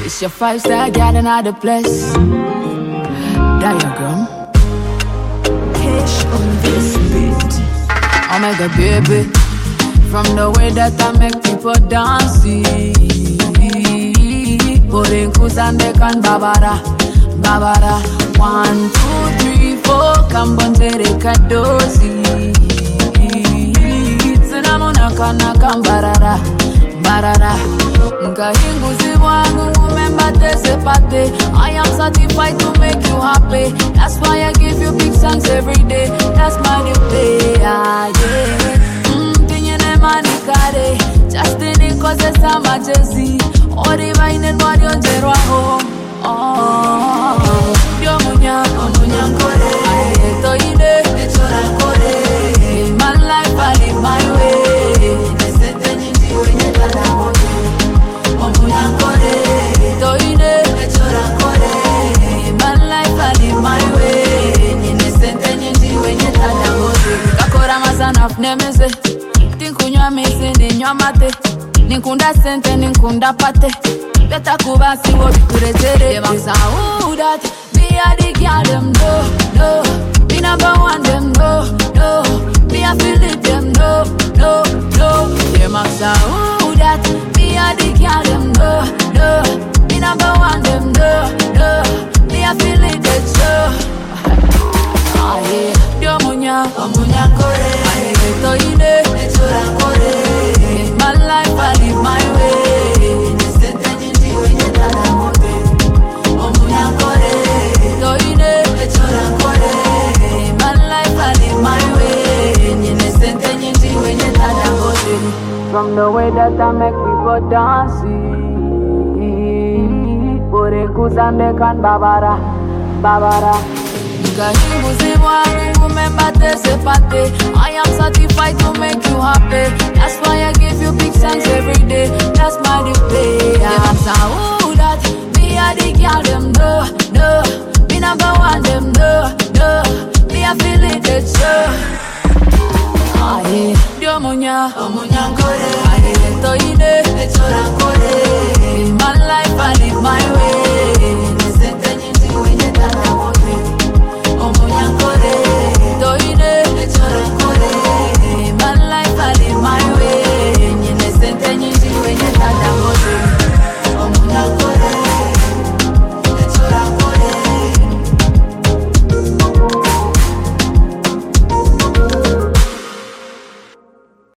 It's your 5-star gal in other place. Diagram. Cash on this beat. Oh my god, baby. From the way that I make people dance, Putting kusande kan babara, babara. 1, 2, 3, 4, kambonzere kadosi. Tsunamuna kana kambarara, barara. Nkahinguzi wangu ngumembate sepate. I am certified to make you happy. That's why I give you big songs every day. That's my new day, yeah. Manikare, just in it cause it's a majesty. Or divine and body on zero home. Oh, yo munya, munya kore. To ide, chora kore. In my life, I live my way. Nesentenyi wenye tada moyo. Munya kore. To ide, chora kore. In my life, I live my way. Nesentenyi wenye tada moyo. Kakora masana fnemeze. Kunywa mese ninywa mate. Ninkunda sente ninkunda pate. Beta kubasi wo bikuretere. Them ask who that. Me a the girl them no, no. Me number one them no, no. Me a feel it them no, no, no. Them ask who that. Me a the girl them no, no. Me number one them no, no. Me a feel it that show. Ah yeah. Yo munya, munya kore. To ine, chora kore. In my life I live my way. Nesentenyi wenye tada moyo. Munya kore. To ine, chora kore. In my life I live my way. Nesentenyi wenye tada moyo. From the way that I make people dance, Pure kusande kan babara, babara. I am certified to make you happy. That's why I give you big songs every day. That's my day. I'm who that. Me a the girl them no, no. Me number one them no, no. Me a feel it that show. Ah yeah. Yo munya, munya kore.